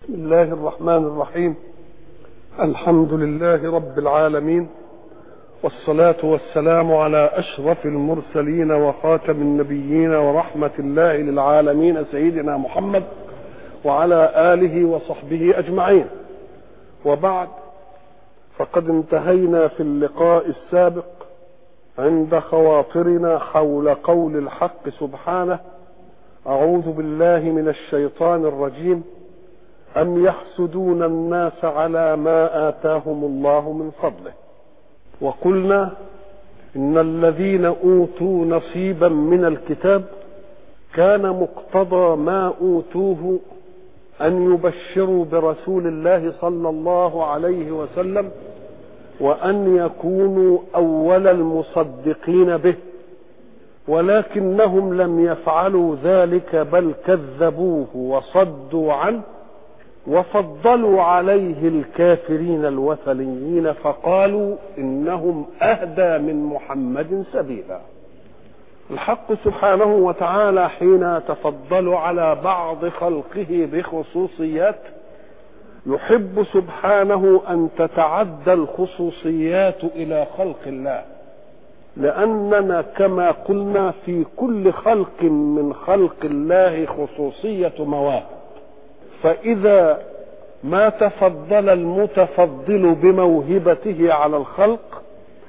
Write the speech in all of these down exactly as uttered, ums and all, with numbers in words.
بسم الله الرحمن الرحيم. الحمد لله رب العالمين، والصلاة والسلام على أشرف المرسلين وخاتم النبيين ورحمة الله للعالمين سيدنا محمد وعلى آله وصحبه أجمعين. وبعد، فقد انتهينا في اللقاء السابق عند خواطرنا حول قول الحق سبحانه: أعوذ بالله من الشيطان الرجيم، أم يحسدون الناس على ما آتاهم الله من فضله. وقلنا إن الذين أوتوا نصيبا من الكتاب كان مقتضى ما أوتوه أن يبشروا برسول الله صلى الله عليه وسلم، وأن يكونوا أول المصدقين به، ولكنهم لم يفعلوا ذلك، بل كذبوه وصدوا عنه وفضلوا عليه الكافرين الوثنيين، فقالوا إنهم أهدى من محمد سبيلا. الحق سبحانه وتعالى حين تفضل على بعض خلقه بخصوصيات، يحب سبحانه أن تتعدى الخصوصيات إلى خلق الله، لأننا كما قلنا في كل خلق من خلق الله خصوصية مواهب، فإذا ما تفضل المتفضل بموهبته على الخلق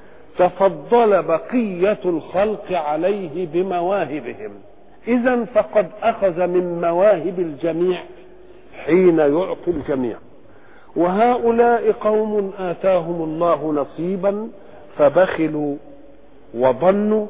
تفضل بقية الخلق عليه بمواهبهم، إذن فقد أخذ من مواهب الجميع حين يعطي الجميع. وهؤلاء قوم آتاهم الله نصيبا فبخلوا وظنوا،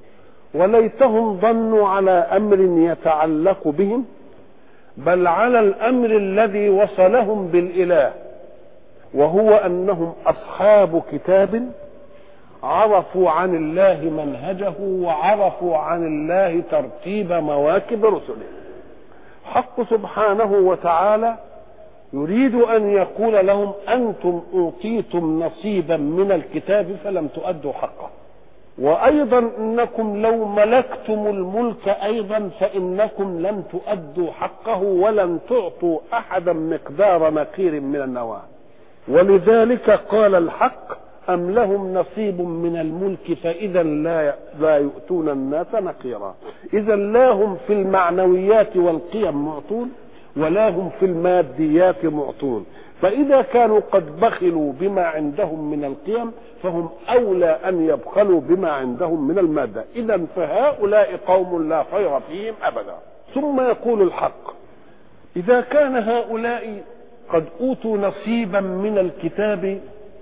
وليتهم ظنوا على أمر يتعلق بهم، بل على الأمر الذي وصلهم بالإله، وهو أنهم أصحاب كتاب عرفوا عن الله منهجه وعرفوا عن الله ترتيب مواكب رسله. حق سبحانه وتعالى يريد أن يقول لهم: أنتم أوتيتم نصيبا من الكتاب فلم تؤدوا حقه، وأيضا إنكم لو ملكتم الملك أيضا فإنكم لم تؤدوا حقه ولن تعطوا أحدا مقدار نقير من النواه. ولذلك قال الحق: أم لهم نصيب من الملك فإذا لا لا يؤتون الناس نقيرا. إذا لا هم في المعنويات والقيم معطون، ولا هم في الماديات معطون، فإذا كانوا قد بخلوا بما عندهم من القيم فهم أولى أن يبخلوا بما عندهم من المادة. إذا فهؤلاء قوم لا خير فيهم أبدا. ثم يقول الحق: إذا كان هؤلاء قد أوتوا نصيبا من الكتاب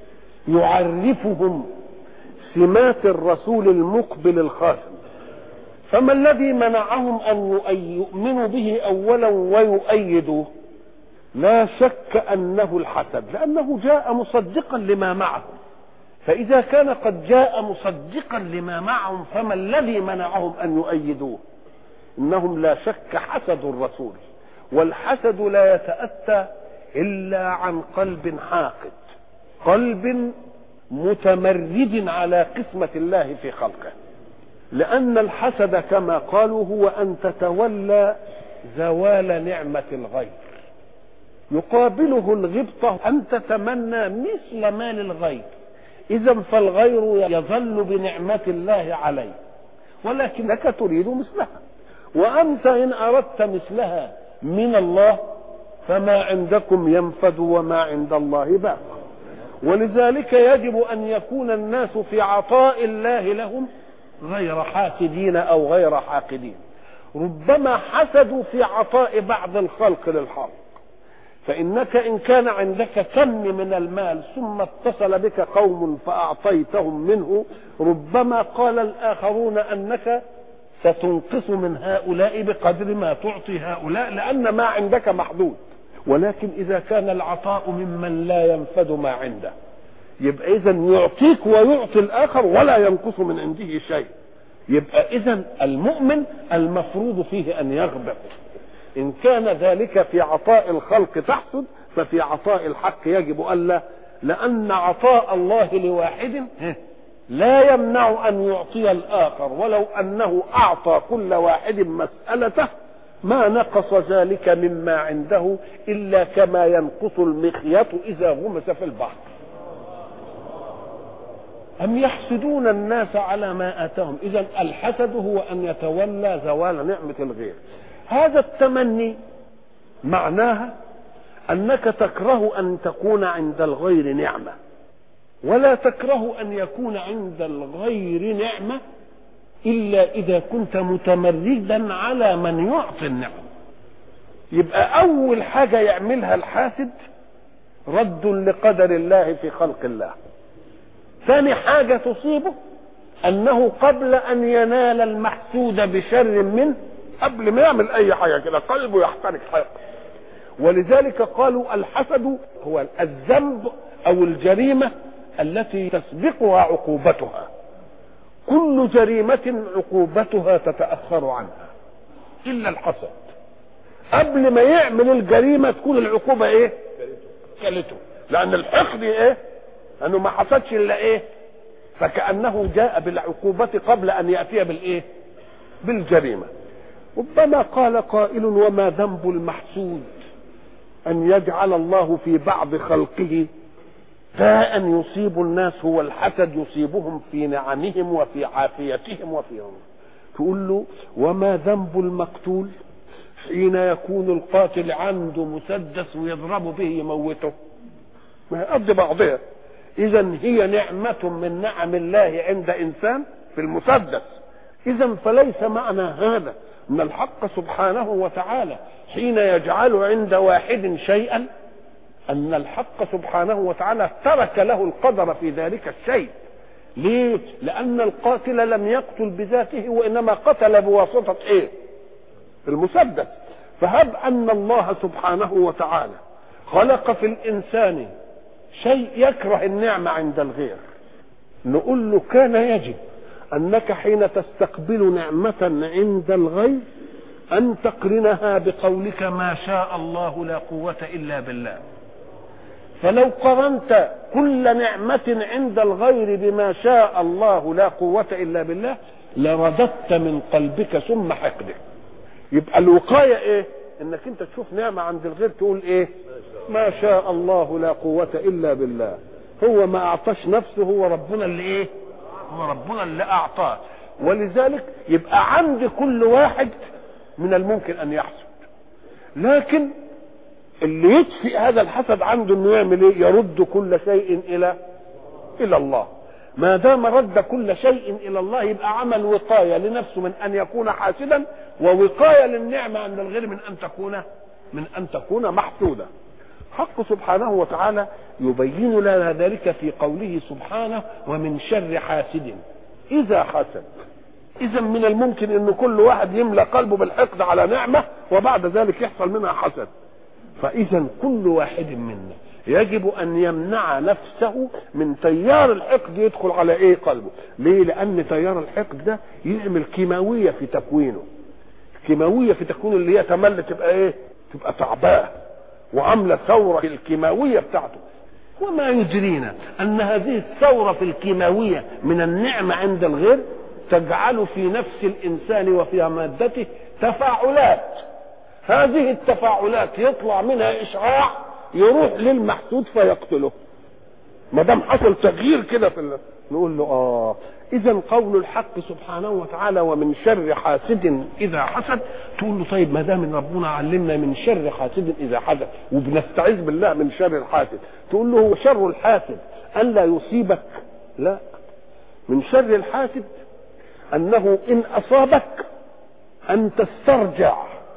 يعرفهم سمات الرسول المقبل الخاتم، فما الذي منعهم أن يؤمنوا به أولا ويؤيدوه؟ لا شك أنه الحسد، لأنه جاء مصدقا لما معهم. فإذا كان قد جاء مصدقا لما معهم فما الذي منعهم أن يؤيدوه؟ إنهم لا شك حسدوا الرسول، والحسد لا يتأتى إلا عن قلب حاقد، قلب متمرد على قسمة الله في خلقه. لأن الحسد كما قالوا هو أن تتولى زوال نعمة الغير، يقابله الغبطة أن تتمنى مثل ما للغير. إذا فالغير يظل بنعمة الله عليه ولكنك تريد مثلها، وأنت إن أردت مثلها من الله فما عندكم ينفد وما عند الله باق. ولذلك يجب أن يكون الناس في عطاء الله لهم غير حاسدين أو غير حاقدين. ربما حسدوا في عطاء بعض الخلق للحق، فإنك إن كان عندك كم من المال ثم اتصل بك قوم فأعطيتهم منه، ربما قال الآخرون أنك ستنقص من هؤلاء بقدر ما تعطي هؤلاء، لأن ما عندك محدود. ولكن إذا كان العطاء ممن لا ينفد ما عنده، يبقى إذن يعطيك ويعطي الآخر ولا ينقص من عنده شيء. يبقى إذن المؤمن المفروض فيه أن يغبط. إن كان ذلك في عطاء الخلق تحسد، ففي عطاء الحق يجب ألا، لأن عطاء الله لواحد لا يمنع أن يعطي الآخر، ولو أنه أعطى كل واحد مسألته ما نقص ذلك مما عنده إلا كما ينقص المخيط إذا غمس في البحر. أم يحسدون الناس على ما آتاهم؟ إذن الحسد هو أن يتولى زوال نعمة الغير. هذا التمني معناها أنك تكره أن تكون عند الغير نعمة، ولا تكره أن يكون عند الغير نعمة إلا إذا كنت متمردا على من يعطي النعمة. يبقى أول حاجة يعملها الحاسد رد لقدر الله في خلق الله. ثاني حاجة تصيبه أنه قبل أن ينال المحسود بشر منه، قبل ما يعمل أي حاجة كده قلبه يحترق حقه. ولذلك قالوا الحسد هو الذنب أو الجريمة التي تسبقها عقوبتها. كل جريمة عقوبتها تتأخر عنها إلا الحسد. قبل ما يعمل الجريمة تكون العقوبة إيه؟ كلته. لأن الحقد إيه؟ أنه ما حصدش إلا إيه؟ فكأنه جاء بالعقوبة قبل أن يأتي بالإيه؟ بالجريمة. ربما قال قائل: وما ذنب المحسود أن يجعل الله في بعض خلقه داء يصيب الناس هو الحسد، يصيبهم في نعمهم وفي عافيتهم وفيهم. تقول له: وما ذنب المقتول حين يكون القاتل عنده مسدس ويضرب به يموته؟ ما يقضي بعضها. إذن هي نعمة من نعم الله عند إنسان في المسدس. إذن فليس معنى هذا أن الحق سبحانه وتعالى حين يجعل عند واحد شيئا أن الحق سبحانه وتعالى ترك له القدر في ذلك الشيء. ليه؟ لأن القاتل لم يقتل بذاته وإنما قتل بواسطة إيه؟ المسدس. فهب أن الله سبحانه وتعالى خلق في الإنسان شيء يكره النعمة عند الغير، نقول له: كان يجب أنك حين تستقبل نعمة عند الغير أن تقرنها بقولك ما شاء الله لا قوة إلا بالله. فلو قرنت كل نعمة عند الغير بما شاء الله لا قوة إلا بالله لرددت من قلبك سم حقده. يبقى الوقاية إيه؟ إنك أنت تشوف نعمة عند الغير تقول إيه؟ ما شاء الله لا قوة إلا بالله. هو ما أعطاش نفسه، هو ربنا اللي إيه؟ هو ربنا اللي أعطاه. ولذلك يبقى عند كل واحد من الممكن أن يحسد، لكن اللي يطفئ هذا الحسد عنده انه يعمل ايه؟ يرد كل شيء الى الى الله. ما دام رد كل شيء الى الله يبقى عمل وقايه لنفسه من ان يكون حاسدا، ووقايه للنعمه عند الغير من ان تكون من ان تكون محسوده. حق سبحانه وتعالى يبين لنا ذلك في قوله سبحانه: ومن شر حاسد اذا حسد. اذا من الممكن ان كل واحد يملأ قلبه بالحقد على نعمه وبعد ذلك يحصل منها حسد. فإذا كل واحد منا يجب أن يمنع نفسه من تيار الحقد يدخل على إيه؟ قلبه. ليه؟ لأن تيار الحقد ده يعمل كيماوية في تكوينه. كيماوية في تكوينه اللي هي تمل تبقى إيه؟ تبقى تعباه وعاملة ثورة في الكيماوية بتاعته. وما يدرينا أن هذه الثورة في الكيماوية من النعمة عند الغير تجعل في نفس الإنسان وفي مادته تفاعلات. هذه التفاعلات يطلع منها إشعاع يروح للمحسود فيقتله. ما دام حصل تغيير كده في ال... نقول له اه اذا قول الحق سبحانه وتعالى: ومن شر حاسد اذا حسد، تقول له طيب ما دام ربنا علمنا من شر حاسد اذا حسد وبنستعيذ بالله من شر الحاسد، تقول له هو شر الحاسد ان لا يصيبك؟ لا، من شر الحاسد انه ان اصابك ان تسترجع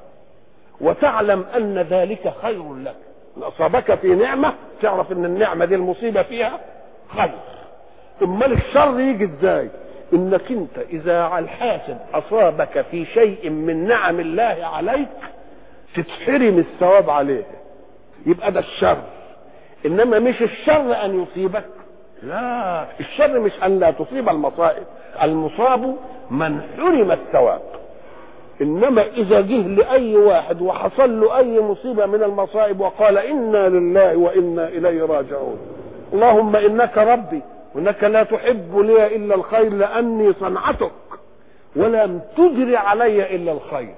وتعلم ان ذلك خير لك. ان اصابك في نعمه تعرف ان النعمه دي المصيبه فيها خير. امال الشر يجي ازاي؟ انك انت اذا الحاسد اصابك في شيء من نعم الله عليك تتحرم الثواب عليه، يبقى ده الشر. انما مش الشر ان يصيبك، لا، الشر مش ان لا تصيب المصائب، المصاب من حرم الثواب. انما اذا جه لاي واحد وحصل له اي مصيبه من المصائب وقال انا لله وانا اليه راجعون، اللهم انك ربي وانك لا تحب لي الا الخير لاني صنعتك ولم تجري علي الا الخير،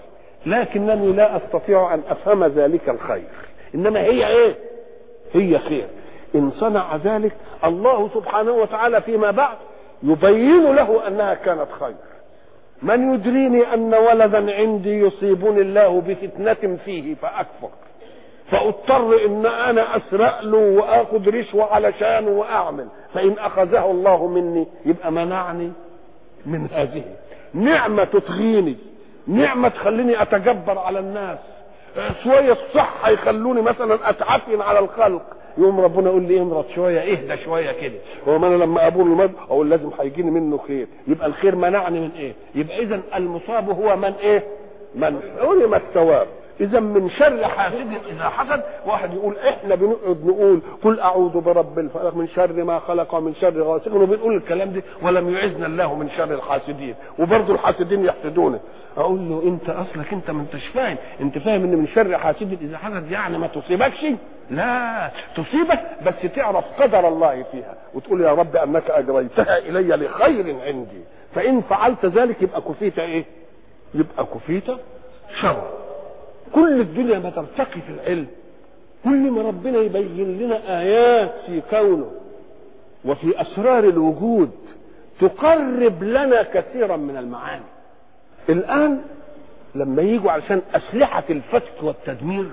لكنني لا استطيع ان افهم ذلك الخير، انما هي ايه؟ هي خير. ان صنع ذلك الله سبحانه وتعالى فيما بعد يبين له انها كانت خير. من يدريني ان ولدا عندي يصيبني الله بفتنة فيه فاكفر، فاضطر ان انا اسرق له واخذ رشوة علشانه واعمل، فان اخذه الله مني يبقى منعني من هذه نعمة تطغيني، نعمة تخليني اتجبر على الناس، شوية صحة يخلوني مثلا اتعفن على الخلق، يوم ربنا يقول لي امرض شوية اهدى شوية كده، هو ما انا لما ابول المرض اقول لازم هيجيني منه خير، يبقى الخير منعني من ايه؟ يبقى اذا المصاب هو من ايه؟ من حرم الثواب. اذا من شر حاسد اذا حسد، واحد يقول احنا بنقعد نقول قل اعوذ برب الفلق من شر ما خلق ومن شر غاسق، وبنقول الكلام ده ولم يعزنا الله من شر الحاسدين، وبرضه الحاسدين يحسدونه. اقول له انت اصلك انت ما انتش فاهم، انت فاهم ان من شر حاسد اذا حسد يعني ما تصيبكش؟ لا تصيبك، بس تعرف قدر الله فيها وتقول يا رب انك اجريتها الي لخير عندي، فان فعلت ذلك يبقى كفيت ايه؟ يبقى كفيت شر. كل الدنيا ما ترتقي في العلم، كل ما ربنا يبين لنا آيات في كونه وفي أسرار الوجود تقرب لنا كثيرا من المعاني. الآن لما يجوا علشان أسلحة الفتك والتدمير،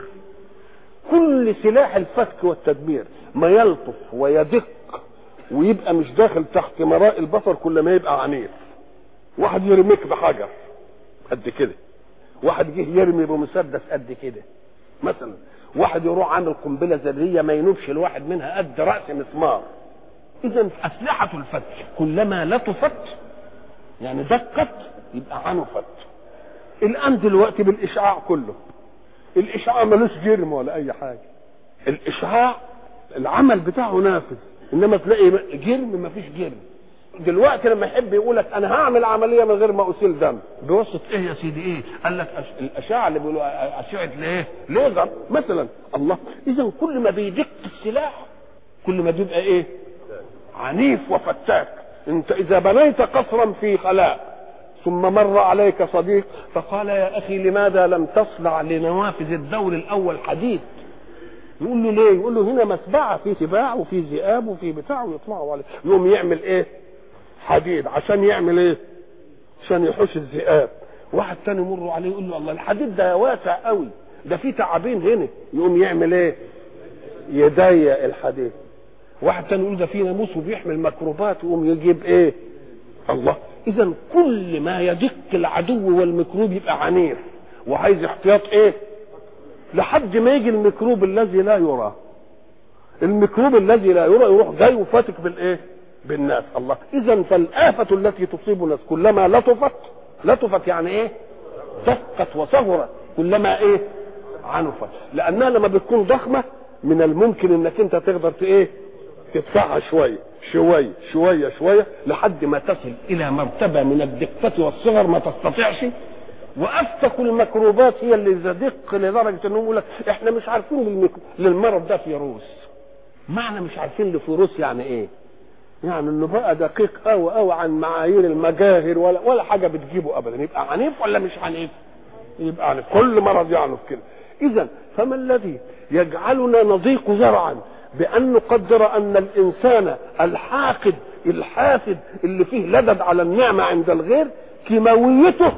كل سلاح الفتك والتدمير ما يلطف ويدق ويبقى مش داخل تحت مراء البصر كل ما يبقى عنيف. واحد يرميك بحجر قد كده، واحد جه يرمي بمسدس قد كده مثلا، واحد يروح عامل قنبله ذريه ما ينوبش الواحد منها قد راس مسمار. اذا اسلحه الفتك كلما لطفت يعني دقت يبقى عنفت. الان دلوقتي بالاشعاع كله، الاشعاع ملوش جرم ولا اي حاجه، الاشعاع العمل بتاعه نافذ، انما تلاقي جرم مفيش جرم. دلوقتي لما يحب يقولك انا هعمل عمليه من غير ما اسيل دم، بواسطه ايه يا سيدي؟ ايه قال لك؟ الاشعه اللي بيقولوا اشعه لايه؟ ليزر مثلا. الله، اذا كل ما بيدق السلاح كل ما بيبقى ايه؟ عنيف وفتاك. انت اذا بنيت قصرا في خلاء ثم مر عليك صديق فقال يا اخي لماذا لم تصنع لنوافذ الدور الاول حديد؟ يقول له ليه؟ يقول له هنا مسبعه في سباع وفي ذئاب وفي بتاع ويطلعوا عليه، يقوم يعمل ايه؟ حديد. عشان يعمل ايه؟ عشان يحوش الذئاب. واحد تاني يمر عليه يقول له الله الحديد ده واسع قوي، ده فيه تعابين هنا، يقوم يعمل ايه؟ يضيق الحديد. واحد تاني يقول ده فيه ناموس وبيحمل ميكروبات، يقوم يجيب ايه؟ الله. اذا كل ما يدق العدو والميكروب يبقى عنيف وعايز احتياط ايه؟ لحد ما يجي الميكروب الذي لا يرى. الميكروب الذي لا يرى يروح جاي وفاتك بالايه؟ بالناس. الله. اذا فالآفة التي تصيب الناس كلما لطفت، لطفت يعني ايه؟ دقت وصغرت، كلما ايه؟ عنفت. لانها لما بتكون ضخمه من الممكن انك انت تقدر ايه؟ تدفعها شويه شويه شويه شويه لحد ما تصل الى مرتبه من الدقه والصغر ما تستطيعش. وافتك الميكروبات هي اللي تدق لدرجه انهم يقول لك احنا مش عارفين للمرض ده فيروس. معنى مش عارفين لفيروس يعني ايه؟ يعني انه بقى دقيق قوي قوي عن معايير المجاهر ولا ولا حاجه بتجيبه ابدا. يبقى عنيف ولا مش عنيف؟ يبقى عنيف. كل مرض يعنف كده. اذا فما الذي يجعلنا نضيق ذرعا بان نقدر ان الانسان الحاقد الحاسد اللي فيه لدد على النعمه عند الغير كيماويته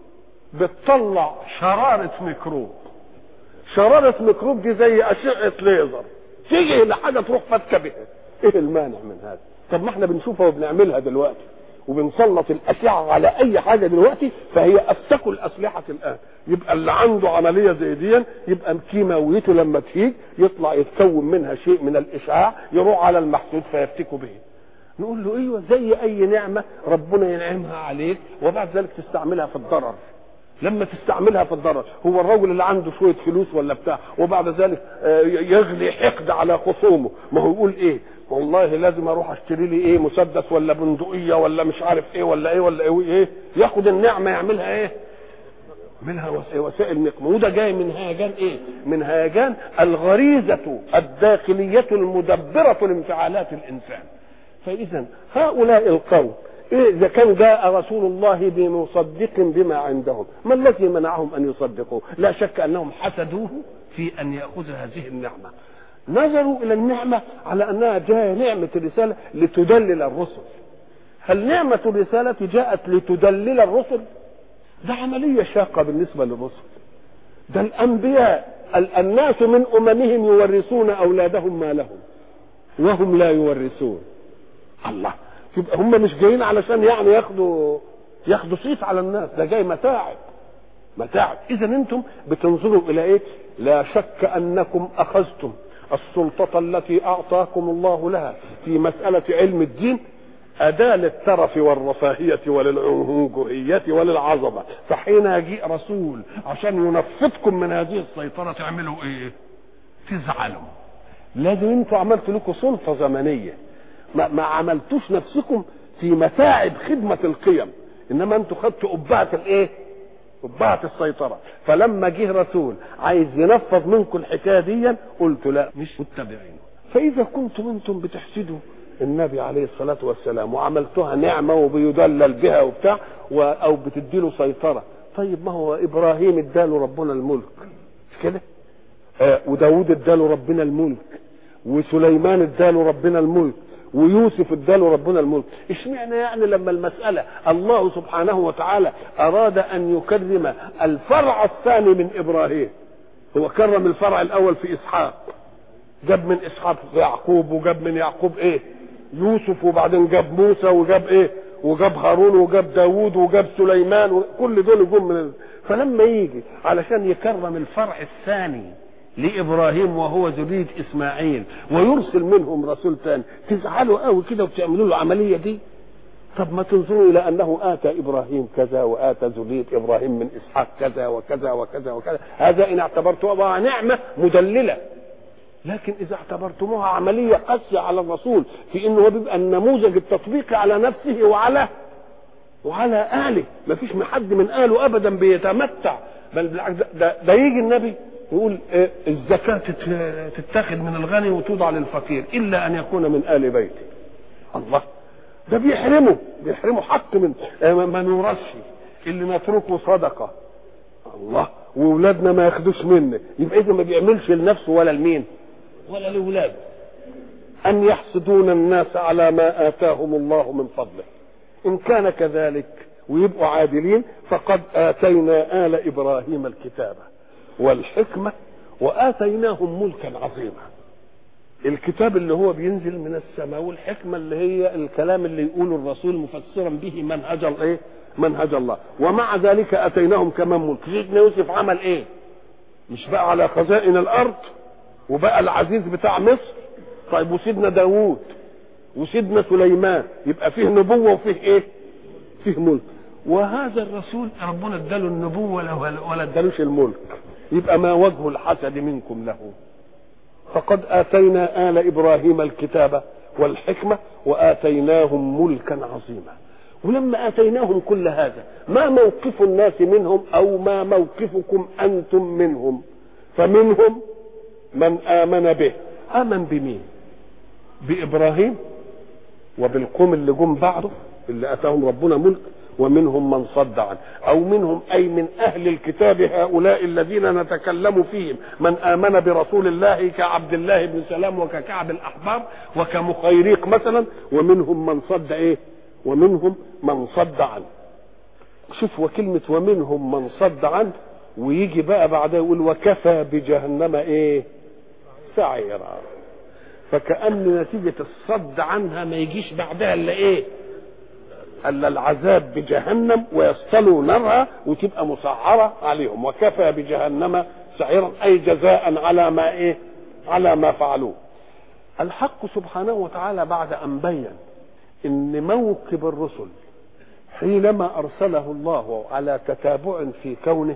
بتطلع شراره ميكروب. شراره ميكروب دي زي اشعه ليزر تيجي لحاجه تروح فاتكه بها. ايه المانع من هذا؟ طب ما احنا بنشوفها وبنعملها دلوقتي وبنسلط الاشعه على اي حاجه دلوقتي، فهي افتك الاسلحه الان. يبقى اللي عنده عمليه زي دي يبقى كيماويته لما تيجي يطلع يتكون منها شيء من الاشعاع يروح على المحسود فيفتكوا به. نقول له ايوه زي اي نعمه ربنا ينعمها عليك وبعد ذلك تستعملها في الضرر. لما تستعملها في الضرر، هو الرجل اللي عنده شويه فلوس ولا بتاع وبعد ذلك يغلي حقد على خصومه، ما هو يقول ايه؟ والله لازم اروح اشتري لي ايه؟ مسدس ولا بندقيه ولا مش عارف ايه ولا ايه ولا ايه, إيه؟ ياخد النعمه يعملها ايه؟ منها وسائل نقمه. وده جاي من هيجان ايه؟ من هيجان الغريزه الداخليه المدبره لانفعالات الانسان. فاذا هؤلاء القوم إيه إذا كان جاء رسول الله بمصدق بما عندهم، ما الذي منعهم أن يصدقوه؟ لا شك أنهم حسدوه في أن يأخذ هذه النعمة. نظروا إلى النعمة على أنها جاء نعمة الرسالة لتدلل الرسل. هل نعمة الرسالة جاءت لتدلل الرسل؟ ده عملية شاقة بالنسبة للرسل. ده الأنبياء الناس من أممهم يورثون أولادهم ما لهم وهم لا يورثون. الله، يبقى هم مش جايين علشان يعني ياخدوا ياخدوا صيت على الناس، ده جاي متاعب متاعب. إذا أنتم بتنظروا إلى إيه؟ لا شك أنكم أخذتم السلطة التي أعطاكم الله لها في مسألة علم الدين أداة للترف والرفاهية وللعنجهية وللعظمة، فحين يجيء رسول عشان ينفذكم من هذه السيطرة تعملوا إيه؟ تزعلوا. لازم انتوا عملتوا لكم سلطة زمنية، ما, ما عملتوش نفسكم في متاعب خدمة القيم، إنما انتوا خدتوا قبعة الإيه؟ قبعة السيطرة. فلما جه رسول عايز ينفذ منكم الحكاية دي قلتوا لا، مش متبعين. فإذا كنتم انتم بتحسدوا النبي عليه الصلاة والسلام وعملتها نعمة وبيدلل بها وبتاع أو بتديله سيطرة، طيب ما هو إبراهيم اداله ربنا الملك مش كده؟ آه وداود اداله ربنا الملك، وسليمان اداله ربنا الملك، ويوسف اداله ربنا الملك. اشمعنى يعني لما المسألة الله سبحانه وتعالى أراد أن يكرم الفرع الثاني من إبراهيم، هو كرم الفرع الأول في إسحاق، جاب من إسحاق يعقوب، وجاب من يعقوب إيه؟ يوسف، وبعدين جاب موسى، وجاب إيه؟ وجاب هارون، وجاب داوود، وجاب سليمان، وكل دول جم من. فلما يجي علشان يكرم الفرع الثاني لإبراهيم وهو ذرية إسماعيل ويرسل منهم رسول ثاني، تزعلوا قوي كده وتعملوا له العملية دي؟ طب ما تنظروا إلى أنه آتى إبراهيم كذا وآتى ذرية إبراهيم من إسحاق كذا وكذا وكذا وكذا. هذا إن اعتبرتموها نعمة مدللة، لكن إذا اعتبرتموها عملية قاسية على الرسول في إنه بيبقى النموذج التطبيقي على نفسه وعلى وعلى أهله، ما فيش حد من أهله أبدا بيتمتع، بل بالعكس ده, ده يجي النبي يقول إيه؟ الزكاة تتاخذ من الغني وتوضع للفقير إلا أن يكون من آل بيته. الله، ده بيحرمه بيحرمه حق من ما نورثش، اللي نتركه صدقة. الله، وولادنا ما ياخدوش منه، يبقى إذا ما بيعملش لنفسه ولا لمين ولا لولاده. أن يحسدون الناس على ما آتاهم الله من فضله، إن كان كذلك ويبقوا عادلين فقد آتينا آل إبراهيم الكتابة والحكمة وآتيناهم ملكا عظيما. الكتاب اللي هو بينزل من السماء، والحكمة اللي هي الكلام اللي يقوله الرسول مفسرا به منهج الايه؟ منهج الله. ومع ذلك آتيناهم كمان ملك. سيدنا يوسف عمل ايه؟ مش بقى على خزائن الارض وبقى العزيز بتاع مصر؟ طيب وسيدنا داوود وسيدنا سليمان، يبقى فيه نبوة وفيه ايه؟ فيه ملك. وهذا الرسول ربنا اداله النبوة ولا ادالوش الملك، يبقى ما وجه الحسد منكم له؟ فقد آتينا آل إبراهيم الكتاب والحكمة وآتيناهم ملكا عظيما. ولما آتيناهم كل هذا، ما موقف الناس منهم أو ما موقفكم أنتم منهم؟ فمنهم من آمن به. آمن بمين؟ بإبراهيم وبالقوم اللي جم بعده اللي آتاهم ربنا ملك، ومنهم من صد عنه، أو منهم أي من أهل الكتاب هؤلاء الذين نتكلم فيهم، من آمن برسول الله كعبد الله بن سلام وككعب الأحبار وكمخيريق مثلا، ومنهم من صد إيه؟ ومنهم من صد عنه. شوف، وكلمة ومنهم من صد عنه، ويجي بقى بعدها يقول وكفى بجهنم إيه؟ سعيرا. فكأن نتيجة الصد عنها ما يجيش بعدها إلا إيه؟ ألا العذاب بجهنم ويصطلوا نارها وتبقى مسعرة عليهم. وكفى بجهنم سعيرا، أي جزاء على ما إيه؟ على ما فعلوه. الحق سبحانه وتعالى بعد أن بين إن موكب الرسل حينما أرسله الله على تتابع في كونه،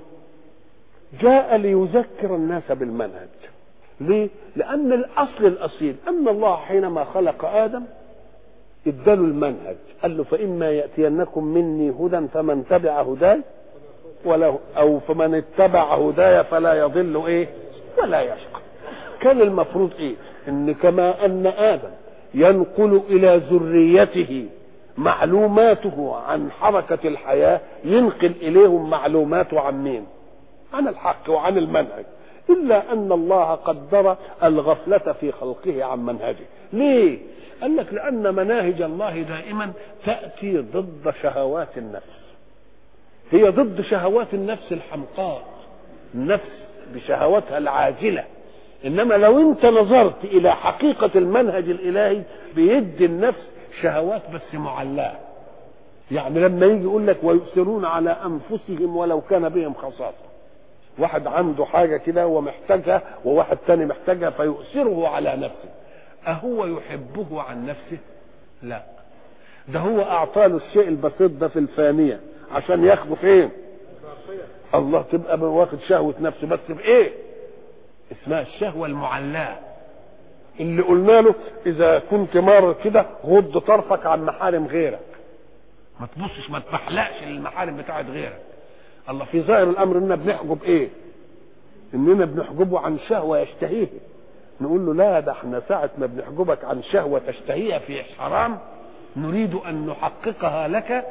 جاء ليذكر الناس بالمنهج. ليه؟ لأن الأصل الأصيل أن الله حينما خلق آدم اداله المنهج، قال له فإما يأتينكم مني هدى فمن تبع هداي ولا أو فمن اتبع هداي فلا يضل إيه ولا يشقى. كان المفروض إيه؟ إن كما أن آدم ينقل إلى ذريته معلوماته عن حركة الحياة ينقل إليهم معلوماته عن مين؟ عن الحق وعن المنهج. إلا أن الله قدر الغفلة في خلقه عن منهجه. ليه؟ قال لك لأن مناهج الله دائما تأتي ضد شهوات النفس، هي ضد شهوات النفس الحمقاء، النفس بشهواتها العاجلة. إنما لو أنت نظرت إلى حقيقة المنهج الإلهي بيدي النفس شهوات بس معلاه. يعني لما يجي يقول لك ويؤثرون على أنفسهم ولو كان بهم خصاصة، واحد عنده حاجة كده ومحتاجها وواحد تاني محتاجها فيؤثره على نفسه، أهو يحبه عن نفسه؟ لا، ده هو أعطاله الشيء البسيط ده في الفانية عشان ياخده فين؟ الله. تبقى واخد شهوة نفسه بس بإيه؟ اسمها الشهوة المعلاة، اللي قلنا له إذا كنت مار كده غض طرفك عن محارم غيرك، ما تبصش ما تبحلقش للمحارم بتاعت غيرك. الله في ظاهر الأمر إننا بنحجب إيه؟ إننا بنحجبه عن شهوة يشتهيه. نقول له لا، ده احنا ساعة ما بنحجبك عن شهوة تشتهيها في حرام نريد أن نحققها لك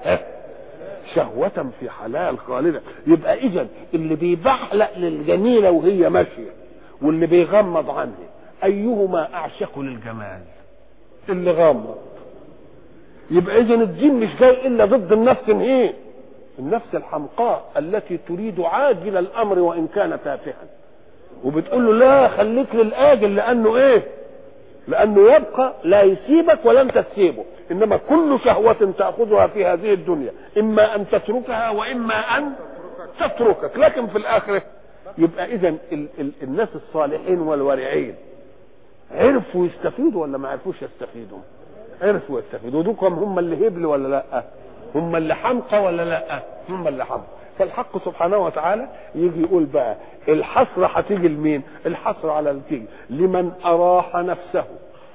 شهوة في حلال خالدة. يبقى إذن اللي بيبحلق للجميلة وهي ماشية واللي بيغمض عنها أيهما أعشق للجمال؟ اللي غمض. يبقى إذن الدين مش جاي إلا ضد النفس ايه؟ النفس الحمقاء التي تريد عاجل الأمر وإن كان تافها، وبتقول له لا خليك للآجل لأنه إيه؟ لأنه يبقى لا يسيبك ولا أنت تسيبه. إنما كل شهوة تأخذها في هذه الدنيا إما أن تتركها وإما أن تتركك، لكن في الآخرة. يبقى إذن ال- ال- الناس الصالحين والورعين عرفوا يستفيدوا ولا ما عرفوش يستفيدوا؟ عرفوا يستفيدوا. دوكم هم اللي هبل ولا لا؟ هم اللي حمقى ولا لا؟ هم اللي حمقى. فالحق سبحانه وتعالى يجي يقول بقى الحسرة هتيجي لمين؟ الحسرة على التيجي لمن أراح نفسه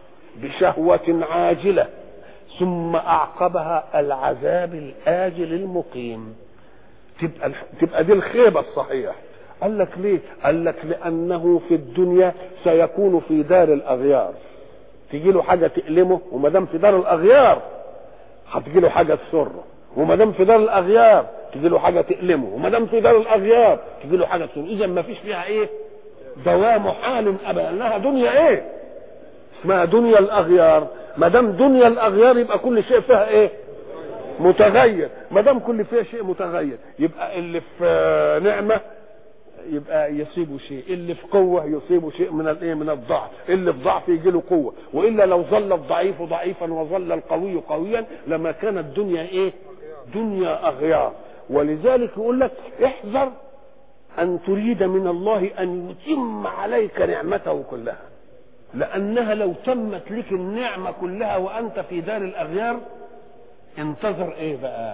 بشهوة عاجلة ثم أعقبها العذاب الآجل المقيم. تبقى تبقى دي الخيبة الصحيحة. قال لك ليه؟ قال لك لأنه في الدنيا سيكون في دار الأغيار، تيجي له حاجة تألمه، وما دام في دار الأغيار هتجي له حاجة تسره، وما دام في دار الأغيار تجي له حاجة تألمه، وما دام في دار الأغيار تجي له حاجة تسره. إذا ما فيش فيها إيه؟ دوام حال أبدا، أنها دنيا إيه؟ اسمها دنيا الأغيار. ما دام دنيا الأغيار يبقى كل شيء فيها إيه؟ متغير. ما دام كل فيها شيء متغير يبقى اللي في نعمة يبقى يصيبه شيء، اللي في قوة يصيبه شيء من الايه؟ من الضعف. اللي في ضعف يجي له قوة، والا لو ظل الضعيف ضعيفا وظل القوي قويا لما كانت الدنيا ايه؟ دنيا اغيار. ولذلك يقول لك احذر ان تريد من الله ان يتم عليك نعمته كلها، لانها لو تمت لك النعمة كلها وانت في دار الاغيار انتظر ايه بقى؟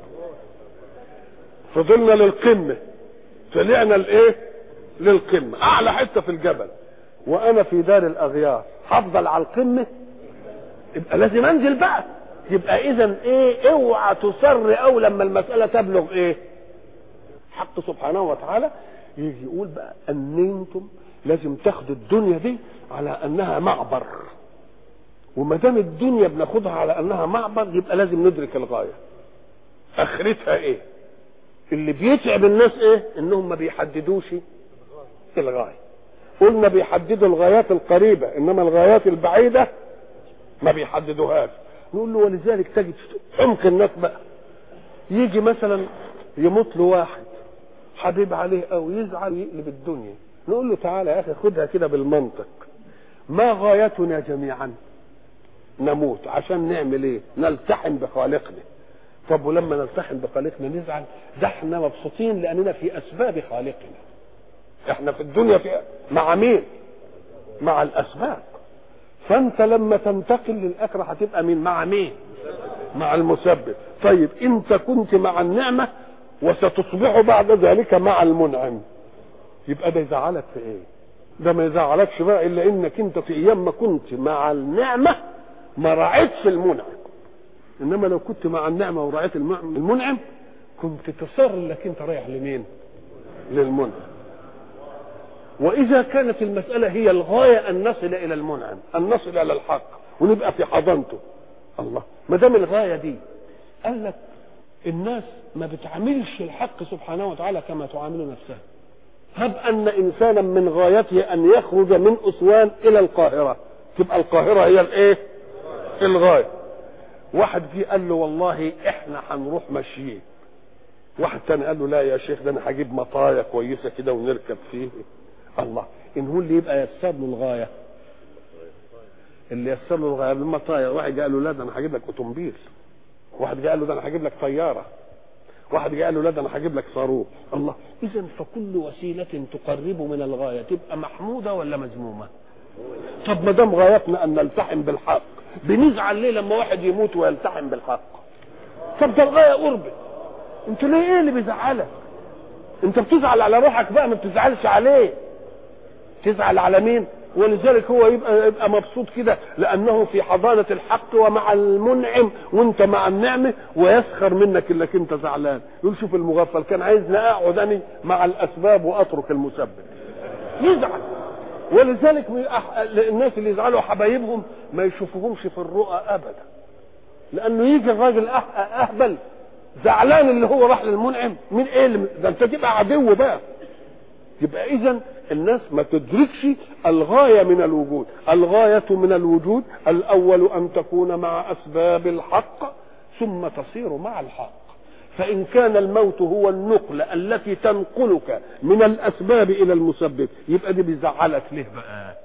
فضلنا للقمة، طلعنا الايه؟ للقمة، اعلى حتة في الجبل، وانا في دار الاغيار هفضل على القمة؟ يبقى لازم انزل بقى. يبقى اذا ايه؟ اوعى تصر او لما المسألة تبلغ ايه؟ حق سبحانه وتعالى يجي يقول بقى ان انتم لازم تاخدوا الدنيا دي على انها معبر، وما دام الدنيا بناخدها على انها معبر يبقى لازم ندرك الغاية اخرتها ايه. اللي بيتعب الناس ايه؟ انهم ما بيحددوش الغاية. قلنا بيحددوا الغايات القريبة انما الغايات البعيدة ما بيحددوهاش. نقول له ولذلك تجد عمق الناس بقى يجي مثلا يموت له واحد حبيب عليه او يزعل يقلب الدنيا، نقول له تعالى يا اخي خدها كده بالمنطق، ما غايتنا جميعا؟ نموت عشان نعمل ايه؟ نلتحم بخالقنا. طب ولما نلتحم بخالقنا نزعل؟ ده احنا مبسوطين لاننا في اسباب خالقنا. احنا في الدنيا في مع مين؟ مع الاسباب. فانت لما تنتقل للاخره هتبقى مين؟ مع مين؟ مع المسبب. طيب انت كنت مع النعمه وستصبح بعد ذلك مع المنعم، يبقى ده يزعلك في ايه؟ ده ما يزعلكش بقى الا انك انت في ايام ما كنت مع النعمه ما رعيتش المنعم. انما لو كنت مع النعمه ورعيت المنعم كنت تصر انك انت رايح لمين؟ للمنعم. واذا كانت المساله هي الغايه ان نصل الى المنعم، ان نصل الى الحق ونبقى في حضانته، الله، ما دام الغايه دي قال لك الناس ما بتعاملش الحق سبحانه وتعالى كما تعامل نفسها. هب ان انسانا من غايته ان يخرج من اسوان الى القاهره، تبقى القاهره هي الايه؟ الغايه. واحد فيه قال له والله احنا هنروح ماشيين، واحد تاني قال له لا يا شيخ ده انا هجيب مطايه كويسه كده ونركب فيه. الله، ان هو اللي يبقى يسر له الغايه، اللي يسر له الغايه بالمطايه. واحد قال له لا ده انا هجيب لك اوتومبيل، واحد قال له ده انا هجيب لك طياره، واحد قال له لا ده انا هجيب لك صاروخ. الله، اذا فكل وسيله تقرب من الغايه تبقى محموده ولا مذمومه؟ طب ما دام غايتنا ان نلتحم بالحق، بنزعل ليه لما واحد يموت ويلتحم بالحق؟ طب ده الغايه قربت، انت ليه ايه اللي بيزعلك؟ انت بتزعل على روحك بقى، ما بتزعلش عليه. تزعل على مين؟ ولذلك هو يبقى يبقى مبسوط كده لانه في حضانه الحق ومع المنعم وانت مع النعمه، ويسخر منك انك انت زعلان. يقول شوف المغفل كان عايزني اقعد انا مع الاسباب واترك المسبب. يزعل. ولذلك الناس اللي يزعلوا حبايبهم ما يشوفوهمش في الرؤى ابدا، لانه يجي الراجل اهبل زعلان اللي هو راح للمنعم من ايه اللي ده، انت تبقى عدو بقى. يبقى اذا الناس ما تدركش الغايه من الوجود. الغايه من الوجود الاول ان تكون مع اسباب الحق ثم تصير مع الحق. فان كان الموت هو النقله التي تنقلك من الاسباب الى المسبب، يبقى دي بيزعلك ليه بقى؟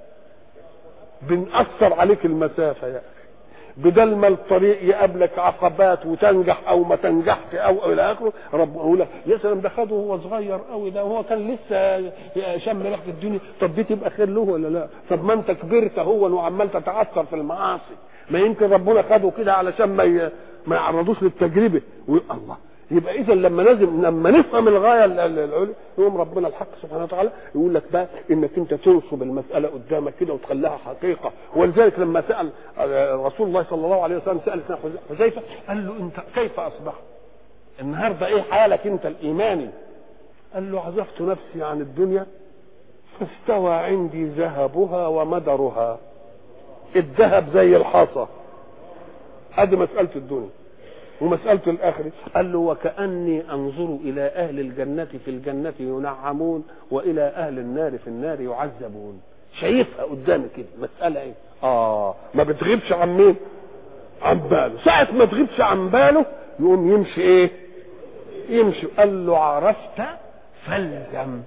بنأثر عليك المسافه يا اخي، بدل ما الطريق يقابلك عقبات وتنجح او ما تنجحش او الى اخره. ربنا يقول لك يا سلام ده خده وهو صغير قوي، ده وهو كان لسه شم ريحه الدنيا. طب دي تبقى خير له ولا لا؟ طب ما انت كبرت هو وعمال تتعثر في المعاصي، ما يمكن ربنا خده كده علشان ما ما يعرضوش للتجربه. الله، يبقى اذا لما لازم لما نفهم الغايه العليا يقوم ربنا الحق سبحانه وتعالى يقول لك بقى انك انت تنصب المساله قدامك كده وتخليها حقيقه. ولذلك لما سال رسول الله صلى الله عليه وسلم سال حذيفه قال له انت كيف اصبحت النهارده؟ ايه حالك انت الايماني؟ قال له عزفت نفسي عن الدنيا فاستوى عندي ذهبها ومدرها. الذهب زي الحصى، ادي مساله الدنيا ومسألة الآخرة. قال له وكأني أنظر إلى أهل الجنة في الجنة ينعمون وإلى أهل النار في النار يعذبون. شايفها قدامي كده مسألة إيه؟ آه ما بتغيبش عن مين؟ عن باله. ساعة ما تغيبش عن باله يقوم يمشي إيه؟ يمشي. قال له عرفت فالزم.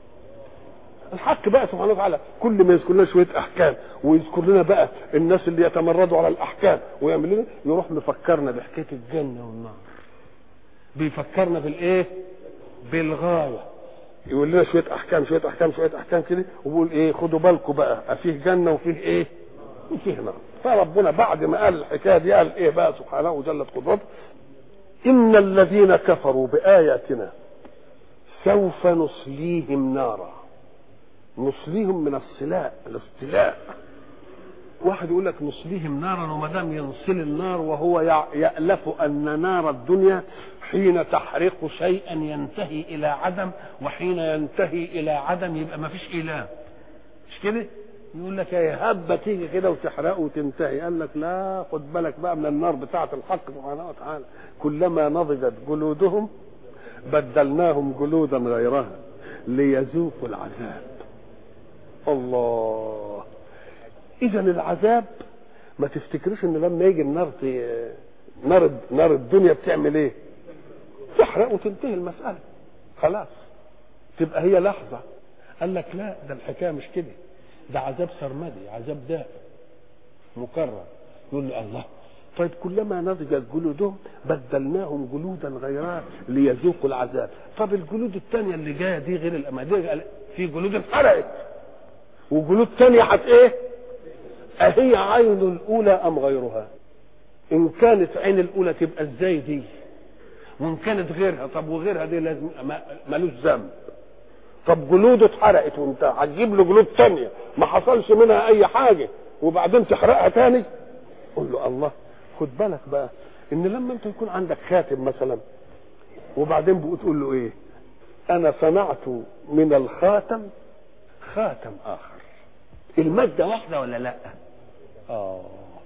الحق بقى سبحانه وتعالى كل ما يذكر لنا شويه احكام ويذكر لنا بقى الناس اللي يتمردوا على الاحكام ويعمل لنا، يروح مفكرنا بحكايه الجنه والنار، بيفكرنا بالايه؟ بالغايه. يقول لنا شويه احكام شويه احكام شويه احكام كده ويقول ايه؟ خدوا بالكم بقى فيه جنه وفيه ايه؟ وفيه نار. فربنا بعد ما قال الحكايه دي قال ايه بقى سبحانه وجلت قدرته؟ ان الذين كفروا باياتنا سوف نصليهم نارا. نصليهم من الصلاء، الاصطلاء. واحد يقول لك نصليهم نارا، وما دام ينصل النار وهو يألف ان نار الدنيا حين تحرق شيئا ينتهي الى عدم، وحين ينتهي الى عدم يبقى ما فيش اله، مش كده؟ يقول لك يا هبه تيجي كده وتحرقه وتنتهي. قال لك لا، خد بالك بقى من النار بتاعه الحق سبحانه وتعالى. كلما نضجت جلودهم بدلناهم جلودا غيرها ليذوقوا العذاب. الله، اذا العذاب ما تفتكرش ان لما يجي النار نار نار الدنيا بتعمل ايه؟ تحرق وتنتهي المساله خلاص، تبقى هي لحظه. قال لك لا، ده الحكايه مش كده، ده عذاب سرمدي، عذاب دائم مكرر. يقول له الله، طيب كلما نضجت جلودهم بدلناهم جلودا غيرها ليذوقوا العذاب. طب الجلود الثانيه اللي جايه دي غير الاماديه، في جلود اتحرقت وجلود ثانيه حت ايه؟ اهي عين الاولى ام غيرها؟ ان كانت عين الاولى تبقى ازاي دي؟ وان كانت غيرها، طب وغيرها دي لازم مالوش ذنب. طب جلوده اتحرقت وانت هتجيب له جلود ثانيه ما حصلش منها اي حاجه وبعدين تحرقها ثاني؟ قول له الله، خد بالك بقى ان لما انت يكون عندك خاتم مثلا وبعدين بتقول له ايه؟ انا صنعت من الخاتم خاتم اخر. الماده واحده ولا لا؟ اه،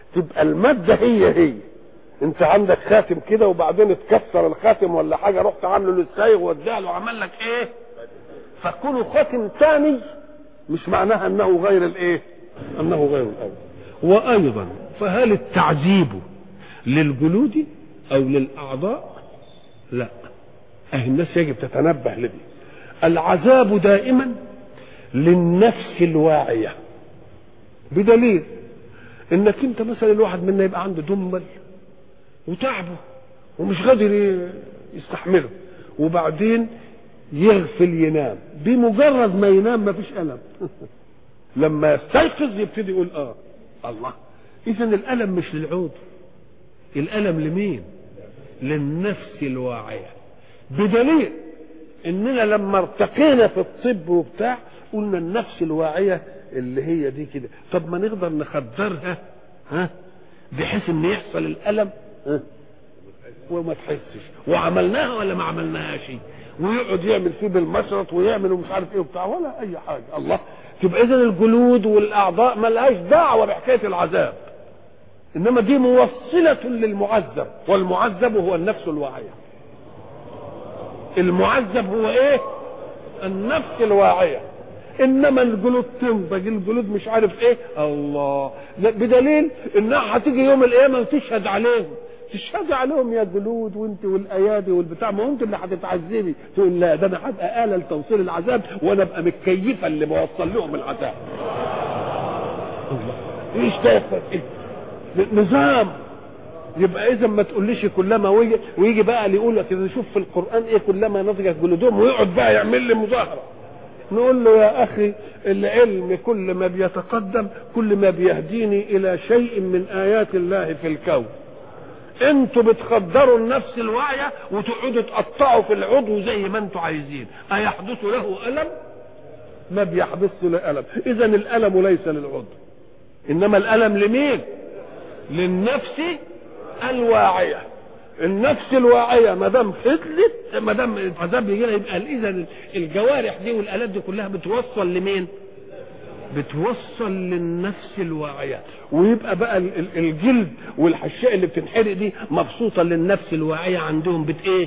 تبقى المادة هي هي. انت عندك خاتم كده وبعدين اتكسر الخاتم ولا حاجة، رحت عامله للسايغ واداله وعمل لك ايه؟ فكونه خاتم ثاني مش معناها انه غير الايه؟ انه غير الاول. وايضا فهل التعذيب للجلود او للاعضاء؟ لا، اهي الناس يجب تتنبه لدي. العذاب دائما للنفس الواعية، بدليل انك انت مثلا الواحد منا يبقى عنده دمل وتعبه ومش قادر يستحمله، وبعدين يغفل ينام، بمجرد ما ينام ما فيش ألم لما يستيقظ يبتدي يقول اه الله. اذا الألم مش للعود، الألم لمين؟ للنفس الواعية. بدليل اننا لما ارتقينا في الطب وبتاع قلنا النفس الواعية اللي هي دي كده، طب ما نقدر نخدرها ها بحيث ان يحصل الألم ها وما تحسش، وعملناها ولا ما عملناهاش، ويقعد يعمل فيه بالمشرط ويعمل ومش عارف ايه وبتاع ولا اي حاجه. الله، تبقى اذا الجلود والاعضاء ما لهاش دعوه بحكايه العذاب، انما دي موصله للمعذب، والمعذب هو النفس الواعيه. المعذب هو ايه؟ النفس الواعيه. انما الجلود تنضج، الجلود مش عارف ايه، الله، بدليل انها هتيجي يوم القيامه وتشهد عليهم، تشهد عليهم يا جلود وانت والايادي والبتاع، ما انت اللي هتتعذبي. تقول لا، ده انا هبقى آلة لتوصيل العذاب وانا ابقى متكيفه اللي بوصل لهم العذاب. الله، ايش ده ايه؟ نظام. يبقى اذا ما تقوليش كلما ويجي, ويجي بقى اللي يقول لك شوف في القران ايه كلما نضجت جلودهم، ويقعد بقى يعمل لي مظاهره. نقول له يا اخي العلم كل ما بيتقدم كل ما بيهديني الى شيء من ايات الله في الكون. انتوا بتخدروا النفس الواعيه وتقعدوا تقطعوا في العضو زي ما انتوا عايزين، ايحدث له الم؟ ما بيحدث له الم. اذا الالم ليس للعضو، انما الالم لمين؟ للنفس الواعيه. النفس الواعيه ما دام فضلت، ما دام العذاب يجي لها، يبقى اذا الجوارح دي والالات دي كلها بتوصل لمين؟ بتوصل للنفس الواعيه. ويبقى بقى الجلد والحشاء اللي بتنحرق دي مبسوطه للنفس الواعيه عندهم، بت ايه؟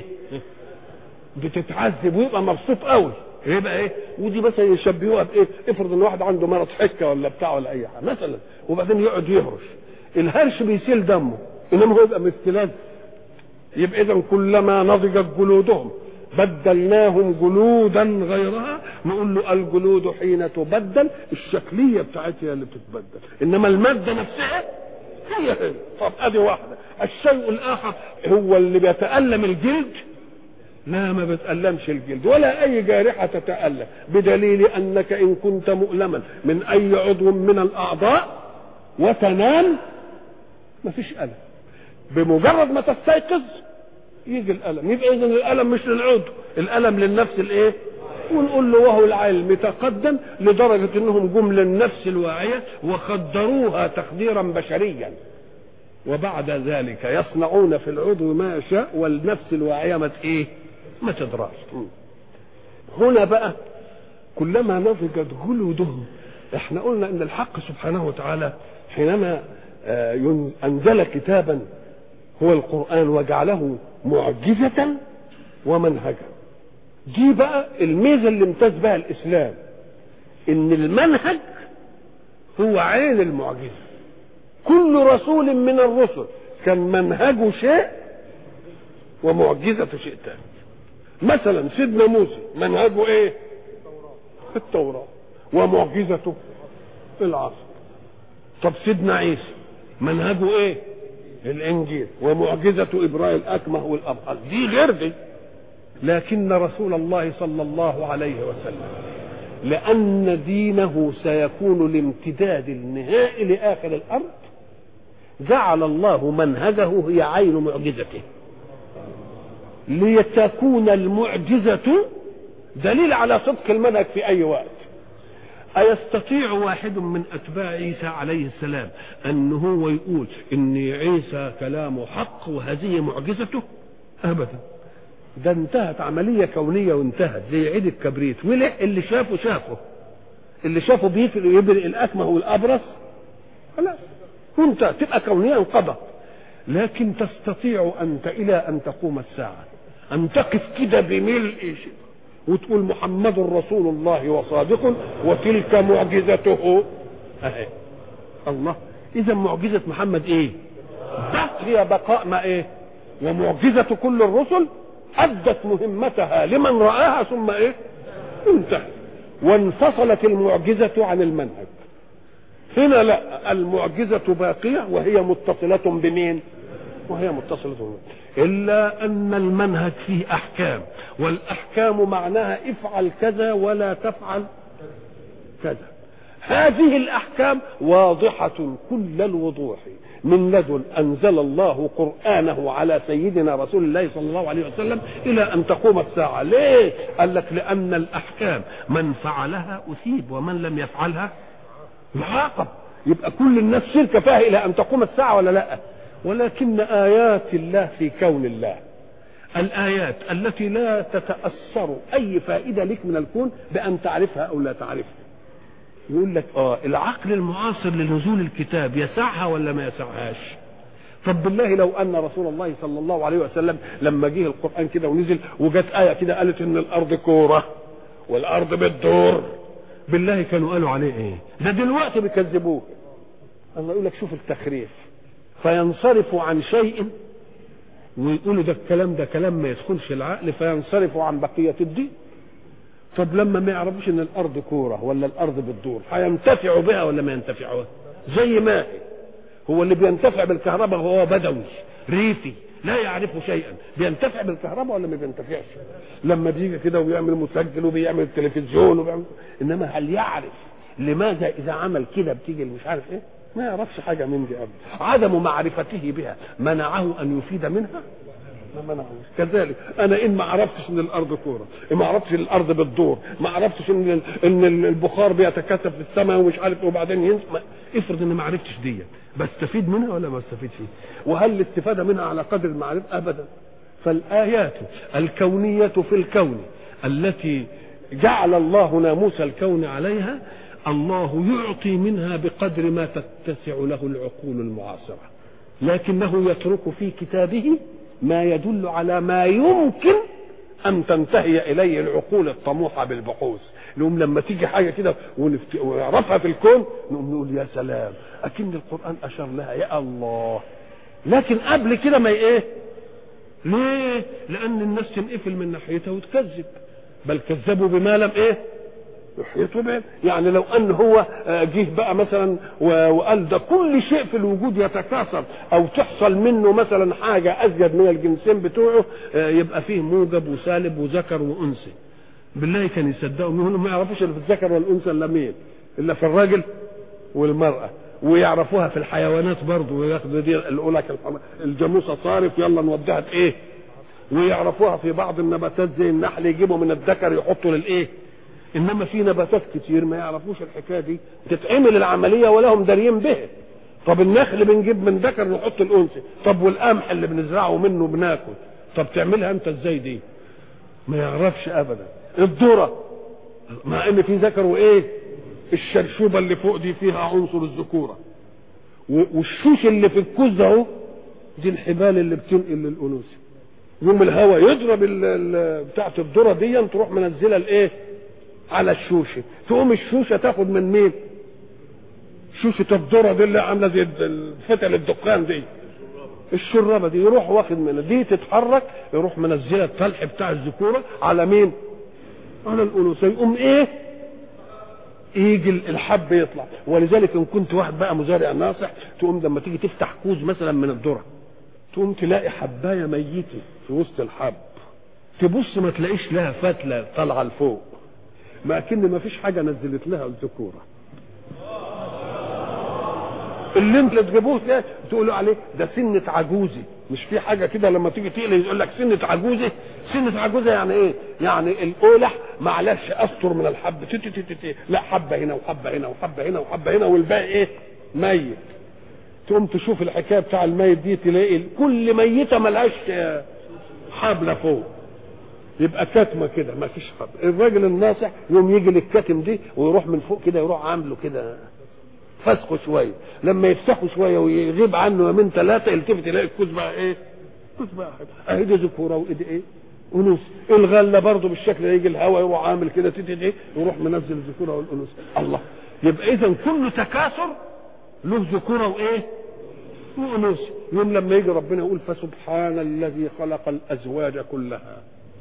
بتتعذب ويبقى مبسوط قوي. يبقى ايه؟ ودي مثلا يشبهوها بايه؟ افرض ان واحد عنده مرض حكه ولا بتاع ولا اي حاجه مثلا، وبعدين يقعد يهرش، الهرش بيسيل دمه انما هو يبقى مستلذ. يبقى اذا كلما نضجت جلودهم بدلناهم جلودا غيرها. نقول له الجلود حين تبدل الشكليه بتاعتها اللي بتتبدل، انما الماده نفسها هي هي. طب ادي واحده. الشيء الاخر هو اللي بيتالم الجلد، لا ما بتألمش الجلد ولا اي جارحه تتألم، بدليل انك ان كنت مؤلما من اي عضو من الاعضاء وتنام مفيش الم، بمجرد ما تستيقظ يجي الالم. يبقى اذا الالم مش للعضو، الالم للنفس الايه؟ ونقول له وهو العلم تقدم لدرجه انهم جم للنفس الواعيه وخدروها تخديرا بشريا، وبعد ذلك يصنعون في العضو ما يشاء والنفس الواعيه ما ايه؟ ما تدراش. هنا بقى كلما نضجت جلودهم، احنا قلنا ان الحق سبحانه وتعالى حينما انزل كتابا هو القرآن وجعله معجزة ومنهجا. دي بقى الميزة اللي امتاز بها الإسلام، إن المنهج هو عين المعجزة. كل رسول من الرسل كان منهجه شيء ومعجزة شيء ثاني. مثلا سيدنا موسى منهجه إيه؟ التوراة، ومعجزته العصر. طب سيدنا عيسى منهجه إيه؟ الانجيل، ومعجزه ابراء الاكمه والابرص. دي غير دي. لكن رسول الله صلى الله عليه وسلم لان دينه سيكون الامتداد النهائي لاخر الارض، جعل الله منهجه هي عين معجزته، لتكون المعجزه دليل على صدق المنهج في اي وقت. أيستطيع واحد من أتباع عيسى عليه السلام أن هو يقول إن عيسى كلامه حق وهذه معجزته؟ أبدا. ده انتهت عملية كونية وانتهت زي عيد الكبريت، ولح اللي شافه شافه، اللي شافه بيفرق يبرئ الأكمه والأبرص خلاص. وانت تبقى كونيا انقضت. لكن تستطيع انت الى ان تقوم الساعه ان تقف كده بملء وتقول محمد رسول الله وصادق وتلك معجزته. اهي الله. اذا معجزه محمد ايه؟ هي بقاء ما ايه؟ ومعجزه كل الرسل ادت مهمتها لمن راها ثم ايه؟ انتهت. وانفصلت المعجزه عن المنهج. هنا لا، المعجزه باقيه وهي متصله بمين؟ وهي متصله بمين؟ الا ان المنهج فيه احكام، والاحكام معناها افعل كذا ولا تفعل كذا. هذه الاحكام واضحه كل الوضوح من لدن انزل الله قرانه على سيدنا رسول الله صلى الله عليه وسلم الى ان تقوم الساعه. ليه؟ قال لك لان الاحكام من فعلها اثيب ومن لم يفعلها يعاقب. يبقى كل الناس شركه فيها الى ان تقوم الساعه ولا لا؟ ولكن آيات الله في كون الله، الآيات التي لا تتأثر أي فائدة لك من الكون بأن تعرفها أو لا تعرفها. يقول لك آه العقل المعاصر لنزول الكتاب يسعها ولا ما يسعهاش؟ طب بالله لو أن رسول الله صلى الله عليه وسلم لما جه القرآن كده ونزل وجت آية كده قالت إن الأرض كورة والأرض بتدور، بالله كانوا قالوا عليه إيه؟ ده دلوقتي بيكذبوه. الله يقول لك شوف التخريف، فينصرفوا عن شيء ويقولوا ده الكلام ده كلام ما يدخلش العقل، فينصرفوا عن بقية الدين. طب لما ما يعرفوش ان الارض كورة ولا الارض بتدور هينتفعوا بها ولا ما ينتفعوها؟ زي ما هو اللي بينتفع بالكهرباء هو بدوي ريفي لا يعرف شيئا، بينتفع بالكهرباء ولا ما بينتفعش؟ لما بيجي كده ويعمل مسجل وبيعمل تلفزيون وبيعمل، انما هل يعرف لماذا اذا عمل كده بتيجي مش عارف ايه؟ ما يعرفش حاجة من دي أبدا. عدم معرفته بها منعه أن يفيد منها؟ ما منعه. كذلك أنا إن ما عرفتش إن الأرض كورة، ما عرفتش إن الأرض بتدور، ما عرفتش إن إن البخار بيتكاثف في السماء ومش عارف وبعدين ينزل، افرض إن ما عرفتش دي، بستفيد منها ولا ما بستفيدش؟ وهل الاستفادة منها على قدر المعرفة؟ أبدا. فالآيات الكونية في الكون التي جعل الله ناموس الكون عليها الله يعطي منها بقدر ما تتسع له العقول المعاصرة، لكنه يترك في كتابه ما يدل على ما يمكن أن تنتهي إليه العقول الطموحة بالبحوث. نقوم لما تيجي حاجة كده ونعرفها في الكون نقوم نقول يا سلام أكن القرآن أشار لها يا الله. لكن قبل كده ما إيه؟ ليه؟ لأن الناس تنقفل من ناحيتها وتكذب، بل كذبوا بما لم إيه؟ يحيطوا به. يعني لو ان هو جه بقى مثلا وقال ده كل شيء في الوجود يتكاثر او تحصل منه مثلا حاجه ازيد من الجنسين بتوعه يبقى فيه موجب وسالب وذكر وانثى، بالله كان يصدقوا منهم؟ ما يعرفوش اللي في الذكر والانثى الا مين؟ الا في الراجل والمراه. ويعرفوها في الحيوانات برضه، وياخدوا دي يقول لك الجاموسه صارف يلا نوديها بايه، ويعرفوها في بعض النباتات زي النحل يجيبوا من الذكر يحطوا للايه. انما في نباتات كتير ما يعرفوش الحكايه دي، تتعمل العمليه ولا هم داريين به. طب النخل بنجيب من ذكر نحط الانثى، طب والقمح اللي بنزرعه منه بناكل، طب تعملها انت ازاي دي؟ ما يعرفش ابدا. الذره مع ان في ذكر وايه، الشرشوبه اللي فوق دي فيها عنصر الذكوره، والشوش اللي في الكوز اهو دي الحبال اللي بتنقل للانوثه. يوم الهواء يضرب بتاعه الذره دي تروح منزله الايه على الشوشه، تقوم الشوشه تاخد من مين؟ شوشه الذره دي اللي عامله زي فتل الدخان دي، الشرابه دي يروح واخد منها دي تتحرك يروح منزله الطلح بتاع الذكوره على مين؟ على الانوثه. يقوم ايه؟ يجي الحب يطلع. ولذلك ان كنت واحد بقى مزارع ناصح تقوم لما تيجي تفتح كوز مثلا من الذره تقوم تلاقي حبايه ميته في وسط الحب، تبص ما تلاقيش لها فتله طالعه لفوق، ما اكن ما فيش حاجه نزلت لها الذكوره. اللي انت تجيبوه ده تقولوا عليه ده سنه عجوزه، مش في حاجه كده لما تيجي تقلي يقول لك سنه عجوزه. سنه عجوزه يعني ايه؟ يعني القولح معلش اسطر من الحب تي تي تي تي. لا حبه هنا وحبه هنا وحبه هنا وحبه هنا والباقي ايه؟ ميت. تقوم تشوف الحكايه بتاع الميت دي تلاقي كل ميته ملهاش حبله فوق، يبقى كتمه كده ما فيش حبل. الراجل الناصح يوم يجي للكتم دي ويروح من فوق كده يروح عامله كده فسخه شويه، لما يفتحه شويه ويغيب عنه يومين ثلاثه يلتفت يلاقي الكوز بقى ايه؟ كوز بقى اهي دي ذكوره وايدي ايه؟ انوث. الغله برضه بالشكل ده، يجي الهواء يروح عامل كده تيجي ايه؟ يروح منزل الذكوره والانوث. الله، يبقى اذا كل تكاثر له ذكوره وايه؟ وانوث. يوم لما يجي ربنا يقول فسبحان الذي خلق الازواج كلها،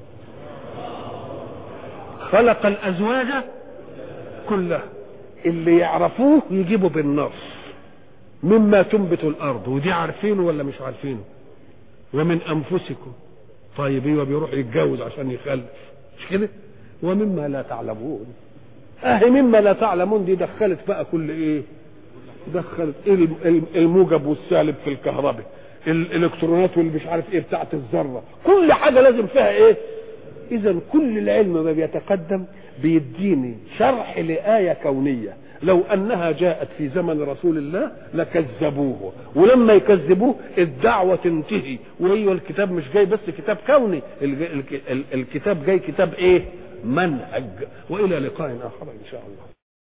خلق الازواج كلها، اللي يعرفوه يجيبوا بالنص مما تنبت الارض، ودي عارفينه ولا مش عارفينه؟ ومن انفسكم، طيب ايوه بيروح يتجوز عشان يخلف، مش كده؟ ومما لا تعلمون، اهي مما لا تعلمون دي دخلت بقى كل ايه؟ دخلت الموجب والسالب في الكهرباء، الالكترونات واللي مش عارف ايه بتاعت الذره، كل حاجه لازم فيها ايه؟ اذا كل العلم ما بيتقدم بيديني شرح لآية كونية، لو انها جاءت في زمن رسول الله لكذبوه، ولما يكذبوه الدعوة تنتهي، وهي الكتاب مش جاي بس كتاب كوني، الكتاب جاي كتاب ايه؟ منهج. والى لقاء اخر ان شاء الله.